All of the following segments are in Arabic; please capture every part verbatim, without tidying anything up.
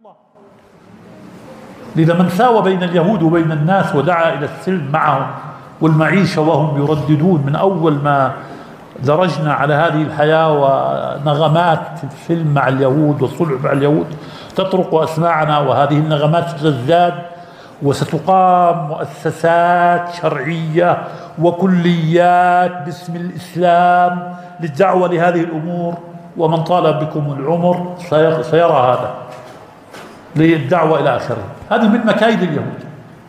الله. لذا من ساوى بين اليهود وبين الناس ودعا إلى السلم معهم والمعيشة وهم يرددون من أول ما درجنا على هذه الحياة ونغمات السلم مع اليهود والصلح مع اليهود تطرق أسماعنا، وهذه النغمات ستزداد وستقام مؤسسات شرعية وكليات باسم الإسلام للدعوة لهذه الأمور، ومن طال بكم العمر سيرى هذا للدعوة إلى آخره. هذه من مكايد اليهود،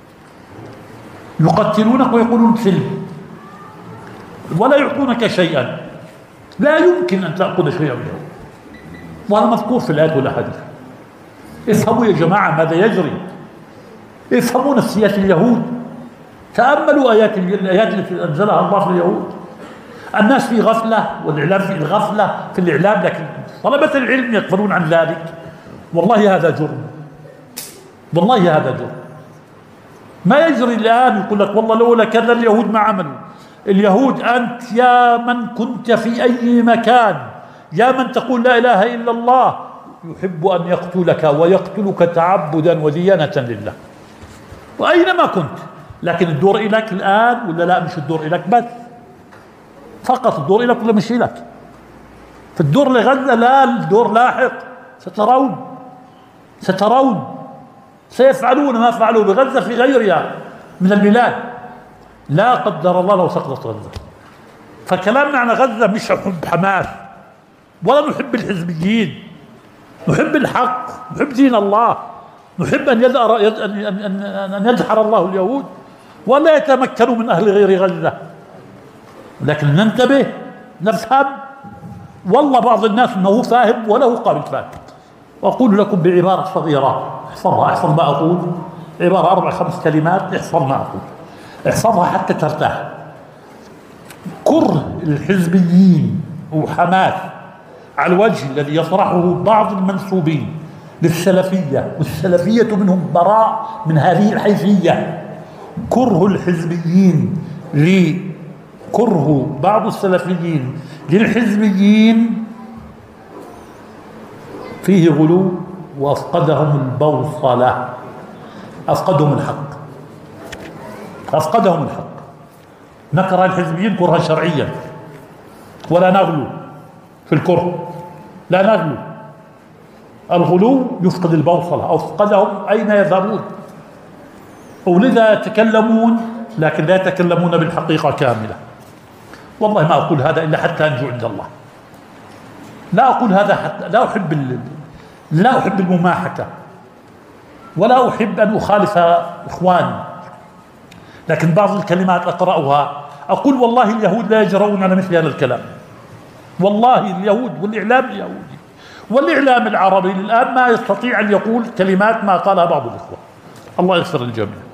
يقتلونك ويقولون سلم ولا يعطونك شيئا، لا يمكن أن تأخذ شيئا منهم، وهذا مذكور في الآيات والأحاديث. افهموا يا جماعة ماذا يجري، افهموا نفسيات اليهود، تأملوا آيات الآيات التي أنزلها الله في اليهود. الناس في غفلة، والإعلام في الغفلة في الإعلام، لكن طلبة العلم يغفلون عن ذلك. والله هذا جرم، والله هذا جرم. ما يجري الآن يقول لك والله لولا كذا اليهود ما عملوا. اليهود أنت يا من كنت في أي مكان، يا من تقول لا إله إلا الله، يحب أن يقتلك ويقتلك تعبدا وديانة لله وأينما كنت. لكن الدور إليك الآن ولا لا؟ مش الدور إليك بس فقط، الدور إليك ولا مش إليك؟ في الدور لغزة لا، الدور لاحق. سترون سترون سيفعلون ما فعلوا بغزة في غيرها من البلاد، لا قدر الله لو سقطت غزة. فكلامنا عن غزة مش نحب حماس ولا نحب الحزبيين، نحب الحق، نحب دين الله، نحب أن يدحر أن يدحر الله اليهود ولا يتمكنوا من أهل غير غزة. لكن ننتبه نفهم. والله بعض الناس أنه فاهم وله قابل فاهم. وأقول لكم بعبارة صغيرة، احفظها، احفظ ما أقول، عبارة أربع خمس كلمات، احفظ ما أقول، احفظها حتى ترتاح. كره الحزبيين وحماس على الوجه الذي يطرحه بعض المنسوبين للسلفية، والسلفية منهم براء من هذه الحيثية. كره الحزبيين لكره بعض السلفيين للحزبيين فيه غلو، وأفقدهم البوصلة، أفقدهم الحق، أفقدهم الحق. نكره الحزبيين كرها شرعيا ولا نغلو في الكره، لا نغلو. الغلو يفقد البوصلة، أفقدهم أين يذهبون، ولذا يتكلمون لكن لا يتكلمون بالحقيقة كاملة. والله ما أقول هذا إلا حتى أنجو عند الله. لا أقول هذا حتى لا أحب ال... لا أحب المماحكة ولا أحب أن أخالف إخواني، لكن بعض الكلمات أقرأها أقول والله اليهود لا يجرؤون على مثل هذا الكلام. والله اليهود والإعلام اليهودي والإعلام العربي الآن ما يستطيع أن يقول كلمات ما قالها بعض الإخوة. الله يغفر الجميع.